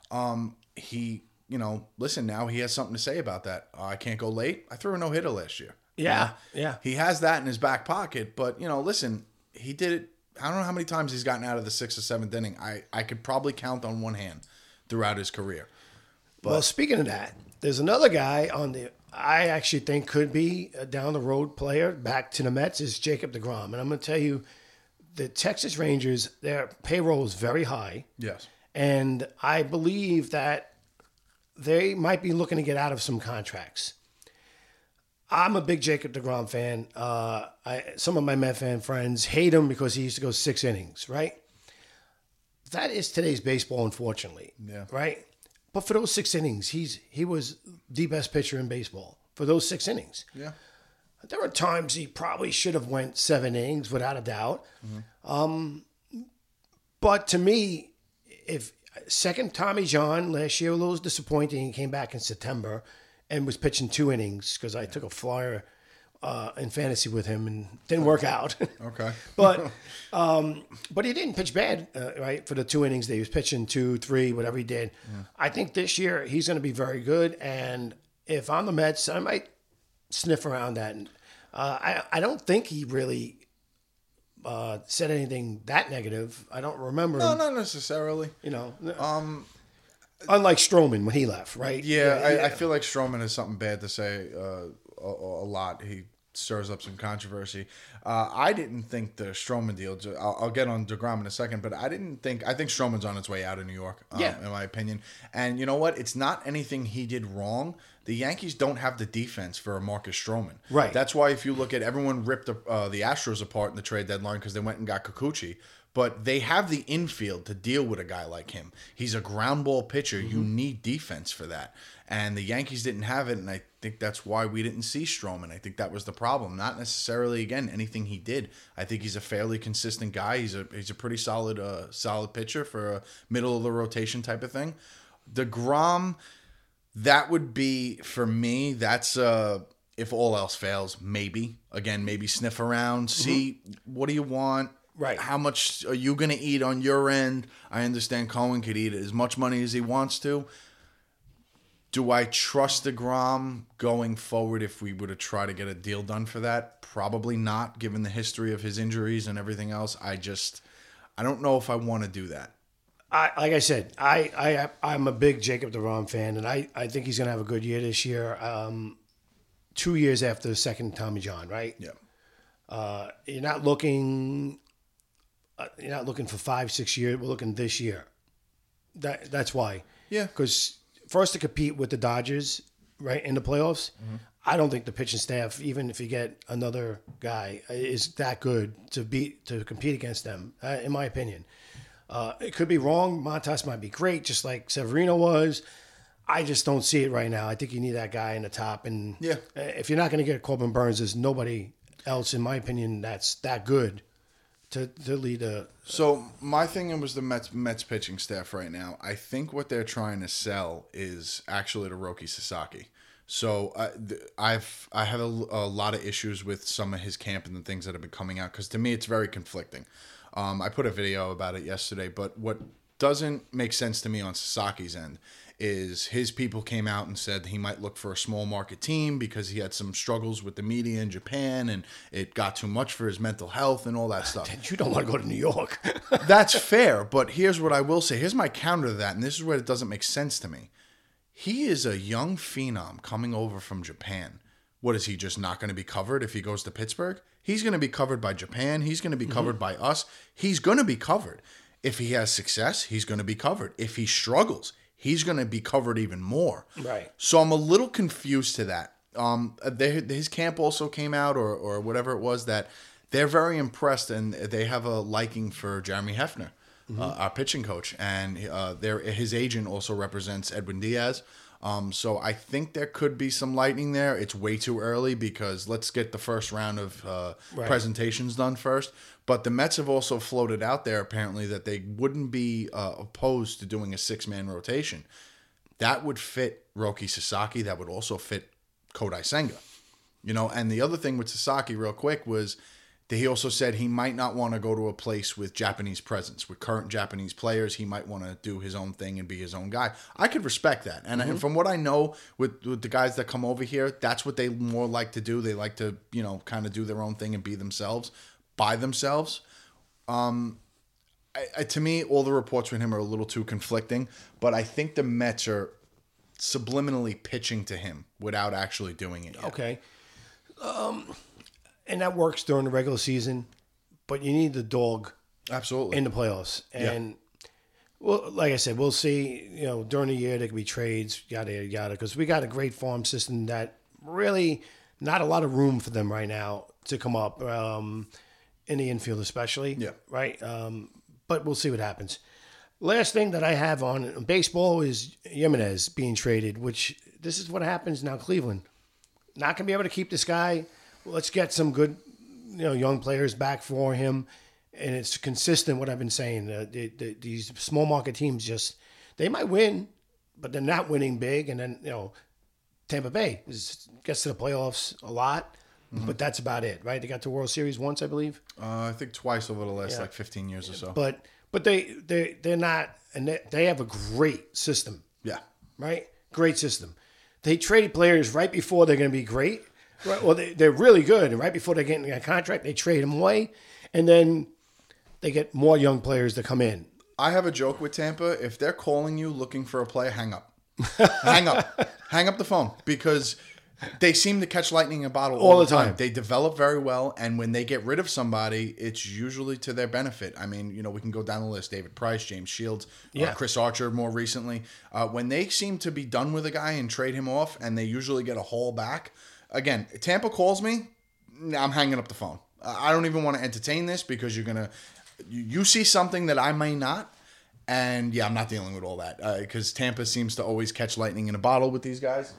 Listen, now he has something to say about that. I can't go late. I threw a no-hitter last year. Yeah, He has that in his back pocket. But, listen, he did it. I don't know how many times he's gotten out of the 6th or 7th inning. I could probably count on one hand throughout his career. But, well, speaking of that, there's another guy I actually think could be a down-the-road player back to the Mets is Jacob deGrom. And I'm going to tell you, the Texas Rangers, their payroll is very high. Yes. And I believe that they might be looking to get out of some contracts. I'm a big Jacob deGrom fan. Some of my Met fan friends hate him because he used to go 6 innings, right? That is today's baseball, unfortunately. Yeah. Right? But for those 6 innings, he was the best pitcher in baseball for those 6 innings. Yeah. There were times he probably should have went 7 innings, without a doubt. But to me, if second Tommy John last year, a little disappointing. He came back in September and was pitching 2 innings because I took a flyer in fantasy with him and didn't work out. Okay. But he didn't pitch bad, right, for the 2 innings that he was pitching, 2, 3, whatever he did. I think this year he's going to be very good. And if I'm the Mets, I might sniff around that. I don't think he really said anything that negative. I don't remember. No, him, not necessarily. Unlike Stroman when he left, right? Yeah, I feel like Stroman has something bad to say a lot. He stirs up some controversy. I didn't think the Stroman deal. I'll get on DeGrom in a second, but I think Stroman's on its way out of New York. In my opinion. And you know what? It's not anything he did wrong. The Yankees don't have the defense for a Marcus Stroman. Right. That's why if you look at everyone ripped the Astros apart in the trade deadline because they went and got Kikuchi. But they have the infield to deal with a guy like him. He's a ground ball pitcher. You need defense for that. And the Yankees didn't have it, and I think that's why we didn't see Stroman. I think that was the problem. Not necessarily, again, anything he did. I think he's a fairly consistent guy. He's a pretty solid pitcher for a middle of the rotation type of thing. DeGrom, that would be, for me, that's if all else fails, maybe. Again, maybe sniff around, see what do you want. Right. How much are you going to eat on your end? I understand Cohen could eat as much money as he wants to. Do I trust DeGrom going forward if we were to try to get a deal done for that? Probably not, given the history of his injuries and everything else. I don't know if I want to do that. Like I said, I'm a big Jacob DeGrom fan, and I think he's going to have a good year this year. 2 years after the second Tommy John, right? Yeah. You're not looking for 5-6 years. We're looking this year. That's why. Yeah. Because for us to compete with the Dodgers, right, in the playoffs, I don't think the pitching staff, even if you get another guy, is that good to compete against them. In my opinion, it could be wrong. Montas might be great, just like Severino was. I just don't see it right now. I think you need that guy in the top, and if you're not going to get Corbin Burns, there's nobody else, in my opinion, that's that good to lead a. So my thing was the Mets pitching staff right now. I think what they're trying to sell is actually to Roki Sasaki. So I have a lot of issues with some of his camp and the things that have been coming out because to me it's very conflicting. I put a video about it yesterday, but what doesn't make sense to me on Sasaki's end is his people came out and said he might look for a small market team because he had some struggles with the media in Japan and it got too much for his mental health and all that stuff. You don't want to go to New York. That's fair, but here's what I will say. Here's my counter to that, and this is where it doesn't make sense to me. He is a young phenom coming over from Japan. What, is he just not going to be covered if he goes to Pittsburgh? He's going to be covered by Japan. He's going to be covered by us. He's going to be covered. If he has success, he's going to be covered. If he struggles, he's going to be covered even more. Right. So I'm a little confused to that. His camp also came out, or whatever it was, that they're very impressed and they have a liking for Jeremy Hefner, our pitching coach. And his agent also represents Edwin Diaz. So I think there could be some lightning there. It's way too early because let's get the first round of presentations done first. But the Mets have also floated out there apparently that they wouldn't be opposed to doing a 6-man rotation. That would fit Roki Sasaki. That would also fit Kodai Senga. And the other thing with Sasaki real quick was that he also said he might not want to go to a place with Japanese presence, with current Japanese players. He might want to do his own thing and be his own guy. I could respect that. And from what I know with the guys that come over here, that's what they more like to do. They like to, kind of do their own thing and be themselves, by themselves. To me, all the reports from him are a little too conflicting, but I think the Mets are subliminally pitching to him without actually doing it yet. Okay. And that works during the regular season, but you need the dog Absolutely in the playoffs. And, well, like I said, we'll see, during the year there could be trades, yada, yada, because we got a great farm system that really not a lot of room for them right now to come up in the infield especially. Yeah. Right? But we'll see what happens. Last thing that I have on baseball is Jimenez being traded, which this is what happens now. Cleveland not going to be able to keep this guy. let's get some good, young players back for him, and it's consistent. What I've been saying, these small market teams they might win, but they're not winning big, and then Tampa Bay gets to the playoffs a lot. But that's about it, right? They got to World Series once, I believe. I think twice over the last 15 years or so. But they're not, and they have a great system. Yeah. Right? Great system. They trade players right before they're going to be great. Right? Well, they're really good, and right before they get in a contract, they trade them away, and then they get more young players to come in. I have a joke with Tampa. If they're calling you looking for a play, hang up. Hang up. Hang up the phone, because they seem to catch lightning in a bottle all the time. They develop very well, and when they get rid of somebody, it's usually to their benefit. I mean, we can go down the list. David Price, James Shields, Chris Archer more recently. When they seem to be done with a guy and trade him off, and they usually get a haul back, again, Tampa calls me, I'm hanging up the phone. I don't even want to entertain this, because you see something that I may not, and I'm not dealing with all that, because Tampa seems to always catch lightning in a bottle with these guys.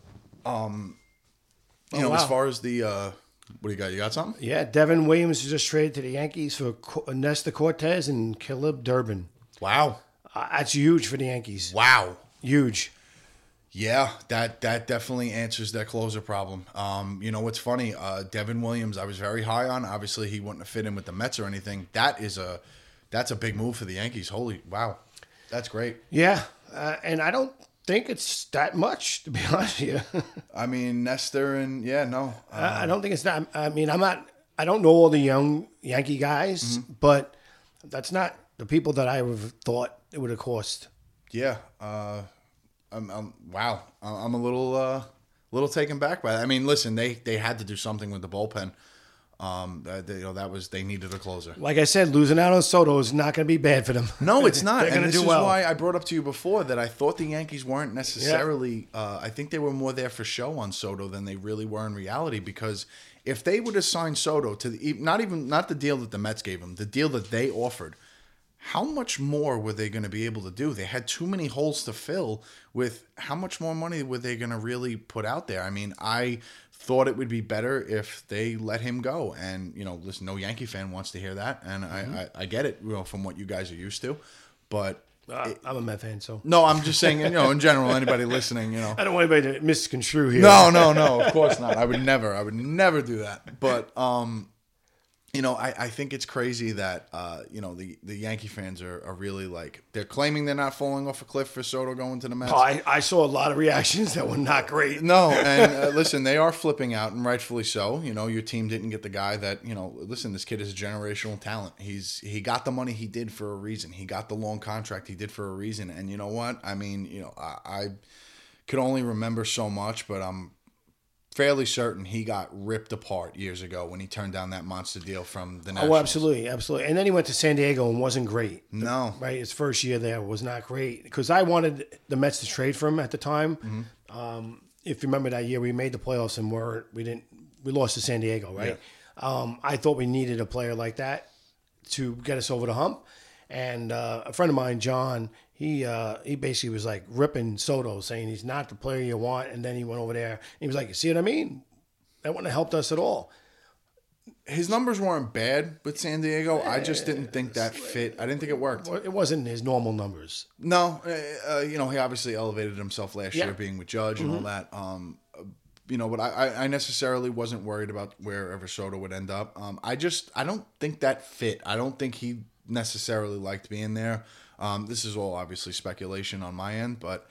As far as the, what do you got? You got something? Yeah, Devin Williams was just traded to the Yankees for Nestor Cortez and Caleb Durbin. Wow. That's huge for the Yankees. Wow. Huge. Yeah, that definitely answers that closer problem. What's funny? Devin Williams, I was very high on. Obviously, he wouldn't have fit in with the Mets or anything. That's a big move for the Yankees. Holy, wow. That's great. Yeah, and I don't think it's that much, to be honest with you. I mean, Nestor and I don't think it's that. I mean, I don't know all the young Yankee guys, but that's not the people that I would have thought it would have cost. Yeah. Wow. I'm a little taken back by that. I mean, listen, they had to do something with the bullpen. They needed a closer. Like I said, losing out on Soto is not going to be bad for them. No, it's not. They're going to do well. This is why I brought up to you before that I thought the Yankees weren't necessarily. I think they were more there for show on Soto than they really were in reality. Because if they would have signed Soto to not the deal that the Mets gave him, the deal that they offered, how much more were they going to be able to do? They had too many holes to fill with how much more money were they going to really put out there? I mean, I thought it would be better if they let him go. And, listen, no Yankee fan wants to hear that. And I get it, from what you guys are used to. But I'm a Met fan, so. No, I'm just saying, in general, anybody listening, I don't want anybody to misconstrue here. No, of course not. I would never do that. But, I think it's crazy that, the Yankee fans are really they're claiming they're not falling off a cliff for Soto going to the Mets. I saw a lot of reactions that were not great. No, and listen, they are flipping out, and rightfully so. Your team didn't get the guy that, listen, this kid is a generational talent. He got the money he did for a reason. He got the long contract he did for a reason. And you know what? I mean, I could only remember so much, but I'm fairly certain he got ripped apart years ago when he turned down that monster deal from the Nationals. Oh, absolutely. And then he went to San Diego and wasn't great. No. Right? His first year there was not great. Because I wanted the Mets to trade for him at the time. Mm-hmm. If you remember that year, we made the playoffs and we lost to San Diego, right? Yeah. I thought we needed a player like that to get us over the hump. And a friend of mine, John, he basically was ripping Soto, saying he's not the player you want. And then he went over there and he was like, you see what I mean? That wouldn't have helped us at all. His numbers weren't bad with San Diego. I just didn't think that fit. I didn't think it worked. It wasn't his normal numbers. No. He obviously elevated himself last year being with Judge and all that. But I necessarily wasn't worried about wherever Soto would end up. I don't think that fit. I don't think he necessarily liked being there. This is all obviously speculation on my end, but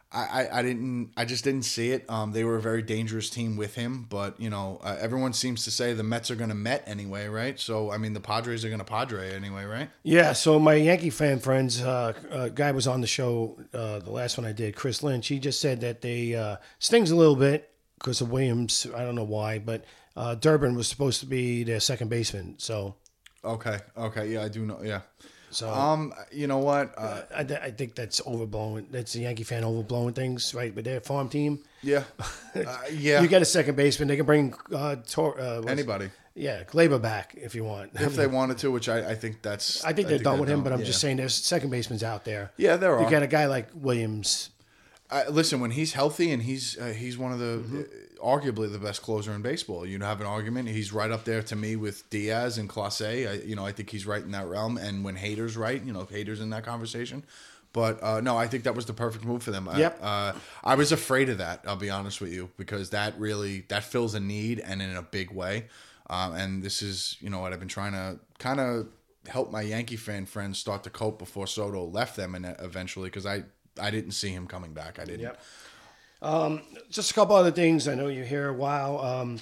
I just didn't see it. They were a very dangerous team with him, but everyone seems to say the Mets are going to Met anyway, right? So I mean, the Padres are going to Padre anyway, right? Yeah. So my Yankee fan friends, guy was on the show, the last one I did, Chris Lynch. He just said that they stings a little bit because of Williams. I don't know why, but Durbin was supposed to be their second baseman. So. Okay. Yeah, I do know. Yeah. So, you know what? I think that's overblown. That's a Yankee fan overblowing things, right? With their farm team. Yeah. Yeah. You get a second baseman. They can bring anybody. Yeah, Gleyber back if you want. If they wanted to, which I think that's. I think they're done with him, but I'm just saying there's second baseman's out there. Yeah, there are. You got a guy like Williams. Listen, when he's healthy and he's one of the arguably the best closer in baseball. You have an argument. He's right up there to me with Diaz and Clase. I think he's right in that realm. And when Hader's right, Hader's in that conversation. But no, I think that was the perfect move for them. Yep. I was afraid of that. I'll be honest with you, because that fills a need, and in a big way. And this is what I've been trying to kind of help my Yankee fan friends start to cope before Soto left them, and eventually, because I didn't see him coming back. I didn't. Yep. Just a couple other things. I know you're here a while.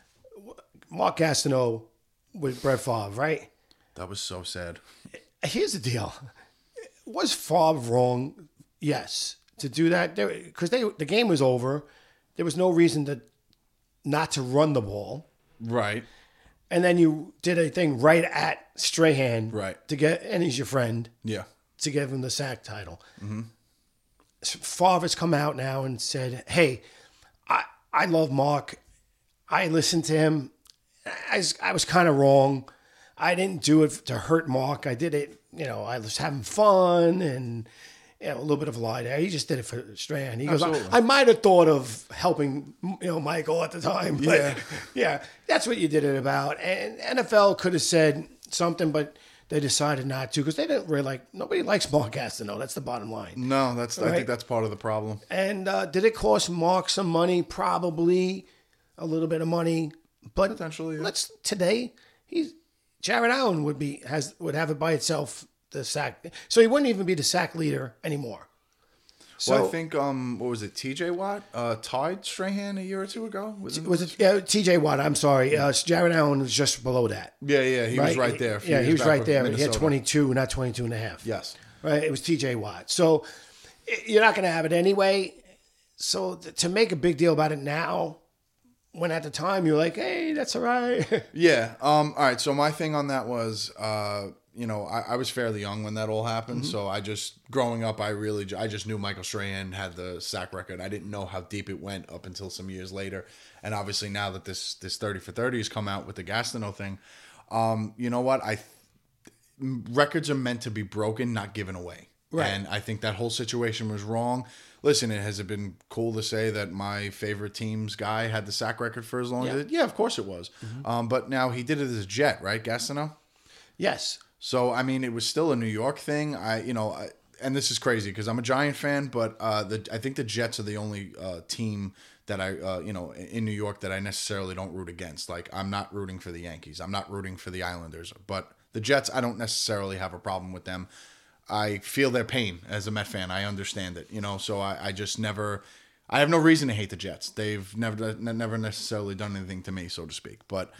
Mark Gastineau with Brett Favre, right? That was so sad. Here's the deal. Was Favre wrong? Yes. To do that? Because the game was over. There was no reason not to run the ball. Right. And then you did a thing right at Strahan. Right. And he's your friend. Yeah. To give him the sack title. Mm-hmm. Favre has come out now and said, hey, I love Mark. I listened to him. I was kind of wrong. I didn't do it to hurt Mark. I did it, I was having fun and a little bit of a lie there. He just did it for Strahan. He goes, I might have thought of helping, Michael at the time. But yeah, that's what you did it about. And NFL could have said something, but they decided not to because they didn't really nobody likes Mark Gastineau. That's the bottom line. No, I think that's part of the problem. And did it cost Mark some money? Probably a little bit of money. But potentially, yeah. Today, Jared Allen would have it by itself, the sack. So he wouldn't even be the sack leader anymore. So I think what was it? T.J. Watt tied Strahan a year or two ago. Was it T.J. Watt? I'm sorry. Jared Allen was just below that. Yeah, he was right there. He was right there. He had 22, not 22 and a half. Yes, right. It was T.J. Watt. So you're not going to have it anyway. So to make a big deal about it now, when at the time you're like, hey, that's all right. Yeah. All right. So my thing on that was. I was fairly young when that all happened. Mm-hmm. So growing up, I just knew Michael Strahan had the sack record. I didn't know how deep it went up until some years later. And obviously now that this 30 for 30 has come out with the Gastineau thing, you know what? Records are meant to be broken, not given away. Right. And I think that whole situation was wrong. Listen, has it been cool to say that my favorite team's guy had the sack record for as long as it did? Yeah, of course it was. Mm-hmm. But now he did it as a Jet, right, Gastineau? Yes. So, I mean, it was still a New York thing. And this is crazy because I'm a Giant fan, but I think the Jets are the only team that in New York that I necessarily don't root against. Like, I'm not rooting for the Yankees. I'm not rooting for the Islanders. But the Jets, I don't necessarily have a problem with them. I feel their pain as a Met fan. I understand it, so I just never... I have no reason to hate the Jets. They've never necessarily done anything to me, so to speak. But...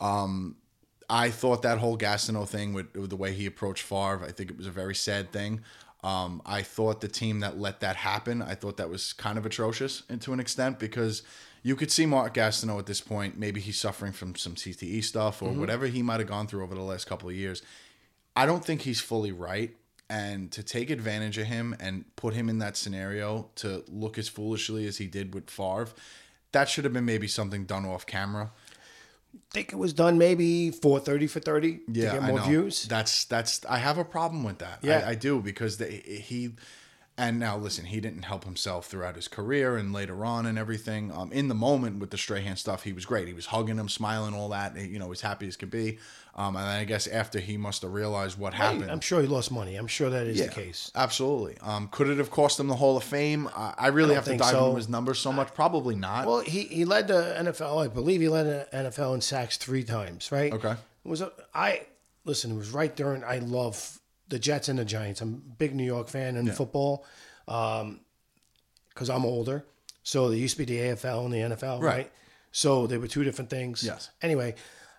I thought that whole Gastineau thing with the way he approached Favre, I think it was a very sad thing. I thought the team that let that happen, I thought that was kind of atrocious to an extent because you could see Mark Gastineau at this point. Maybe he's suffering from some CTE stuff or whatever he might have gone through over the last couple of years. I don't think he's fully right. And to take advantage of him and put him in that scenario to look as foolishly as he did with Favre, that should have been maybe something done off camera. Think it was done maybe for 30 for 30 to get more views. That's I have a problem with that. Yeah, I do because and now listen, he didn't help himself throughout his career and later on and everything. In the moment with the Strahan stuff, he was great. He was hugging him, smiling, all that. As happy as could be. And I guess after he must have realized what happened. I'm sure he lost money. I'm sure that is the case. Absolutely. Could it have cost him the Hall of Fame? I really have to dive into his numbers so much. Probably not. Well, he led the NFL. I believe he led the NFL in sacks 3 times, right? Okay. It was right during. I love the Jets and the Giants. I'm a big New York fan in football because I'm older. So there used to be the AFL and the NFL, right? So they were 2 different things. Yes. Anyway,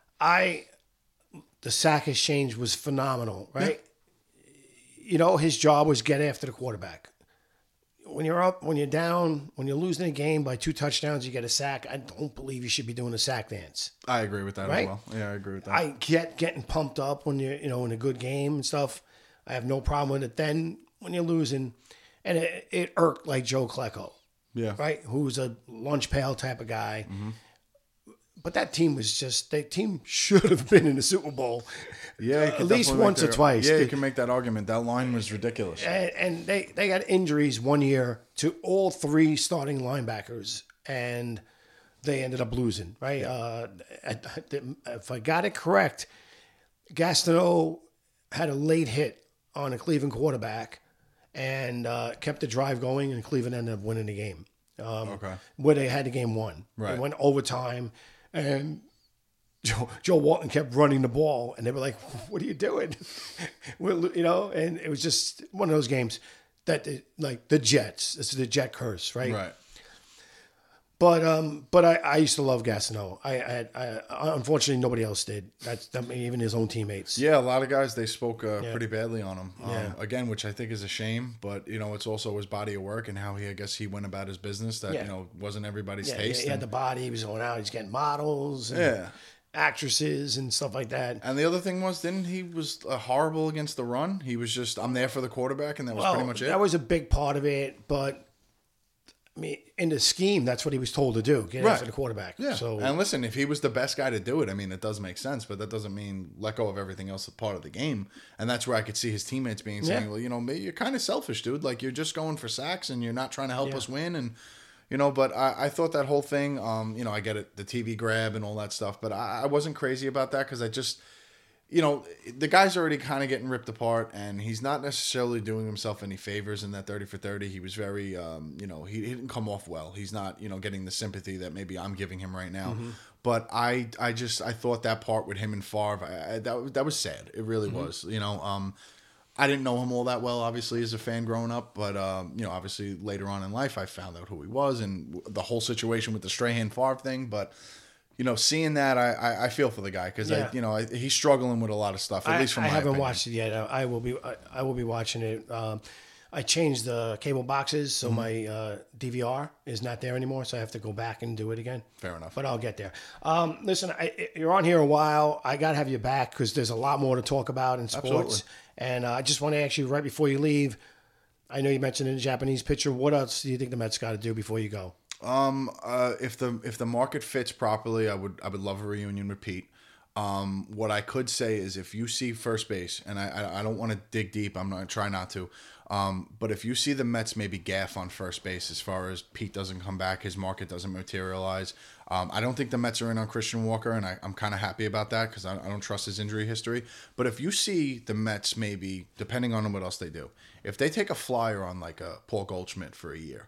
the sack exchange was phenomenal, right? Yeah. His job was get after the quarterback. When you're up, when you're down, when you're losing a game by 2 touchdowns, you get a sack. I don't believe you should be doing a sack dance. I agree with that as well. Yeah, I agree with that. I get getting pumped up when you're, in a good game and stuff. I have no problem with it. Then when you're losing, and it irked like Joe Klecko. Yeah. Right? Who's a lunch pail type of guy. Mm-hmm. but that team was just, that team should have been in the Super Bowl. Yeah, At least once or twice. Yeah, you can make that argument. That line was ridiculous. And they got injuries one year to all three starting linebackers, and they ended up losing, right? If I got it correct, Gastineau had a late hit on a Cleveland quarterback and kept the drive going, and Cleveland ended up winning the game. Where they had the game won. Right. They went overtime, and Joe Walton kept running the ball, and they were like, "What are you doing?" And it was just one of those games that, like the Jets. It's the Jet curse, right? Right. But I used to love Gastineau. I unfortunately nobody else did. Even his own teammates. Yeah, a lot of guys, they spoke pretty badly on him. Yeah. Again, which I think is a shame, but it's also his body of work and how I guess he went about his business that wasn't everybody's taste. He had the body. He was going out. He's getting models. And actresses and stuff like that. And the other thing was, he was horrible against the run. He was just, I'm there for the quarterback, and that was pretty much it. That was a big part of it, but I mean, in the scheme, that's what he was told to do, get after the quarterback. Yeah. So, and listen, if he was the best guy to do it, I mean, it does make sense, but that doesn't mean let go of everything else as part of the game. And that's where I could see his teammates saying, well, you're kind of selfish, dude. Like, you're just going for sacks, and you're not trying to help us win. And, but I thought that whole thing, I get it, the TV grab and all that stuff, but I wasn't crazy about that because I just, the guy's already kind of getting ripped apart, and he's not necessarily doing himself any favors in that 30 for 30. He was very, he didn't come off well. He's not, getting the sympathy that maybe I'm giving him right now. Mm-hmm. But I thought that part with him and Favre, that was sad. It really was. I didn't know him all that well, obviously, as a fan growing up. But, obviously later on in life, I found out who he was and the whole situation with the Strahan-Favre thing. But, seeing that, I feel for the guy because, he's struggling with a lot of stuff, at least from my opinion. I haven't watched it yet. I will be watching it. I changed the cable boxes, so my DVR is not there anymore, so I have to go back and do it again. Fair enough. But I'll get there. Listen, you're on here a while. I got to have you back because there's a lot more to talk about in sports. Absolutely. And I just want to ask you right before you leave, I know you mentioned in the Japanese pitcher. What else do you think the Mets got to do before you go? If the market fits properly, I would love a reunion with Pete. What I could say is if you see first base, and I don't want to dig deep, I'm going to try not to. But if you see the Mets maybe gaff on first base as far as Pete doesn't come back, his market doesn't materialize. I don't think the Mets are in on Christian Walker, and I'm kind of happy about that because I don't trust his injury history. But if you see the Mets maybe, depending on what else they do, if they take a flyer on like a Paul Goldschmidt for a year,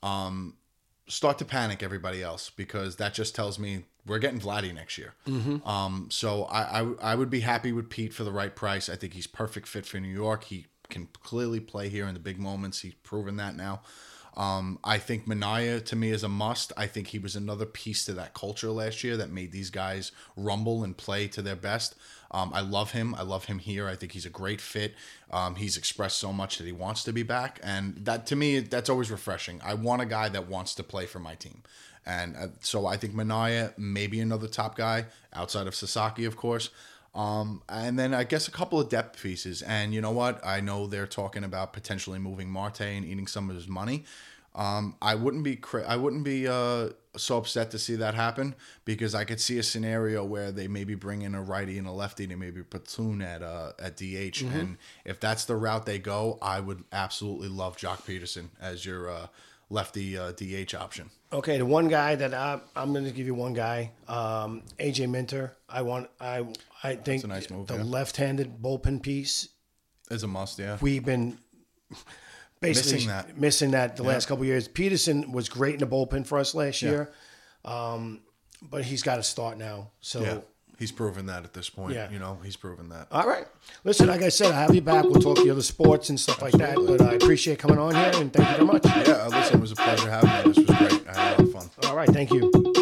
start to panic everybody else because that just tells me we're getting Vladdy next year. Mm-hmm. So I would be happy with Pete for the right price. I think he's perfect fit for New York. He can clearly play here in the big moments. He's proven that now. I think Minaya, to me, is a must. I think he was another piece to that culture last year that made these guys rumble and play to their best. I love him. I love him here. I think he's a great fit. He's expressed so much that he wants to be back. And that, to me, that's always refreshing. I want a guy that wants to play for my team. And so I think Minaya, maybe another top guy outside of Sasaki, of course. And then I guess a couple of depth pieces. And you know what? I know they're talking about potentially moving Marte and eating some of his money. I wouldn't be so upset to see that happen because I could see a scenario where they maybe bring in a righty and a lefty to maybe platoon at DH. Mm-hmm. And if that's the route they go, I would absolutely love Jock Peterson as your lefty DH option. Okay, the one guy that I'm going to give you one guy, AJ Minter. I think that's a nice move, the left-handed bullpen piece is a must. Yeah, we've been basically missing that the last couple of years. Peterson was great in the bullpen for us last year, but he's got to start now. So he's proven that at this point. Yeah. He's proven that. All right. Listen, like I said, I'll have you back. We'll talk the other sports and stuff like that. But I appreciate coming on here, and thank you very much. Yeah, listen, it was a pleasure having you. This was great. I had a lot of fun. All right. Thank you.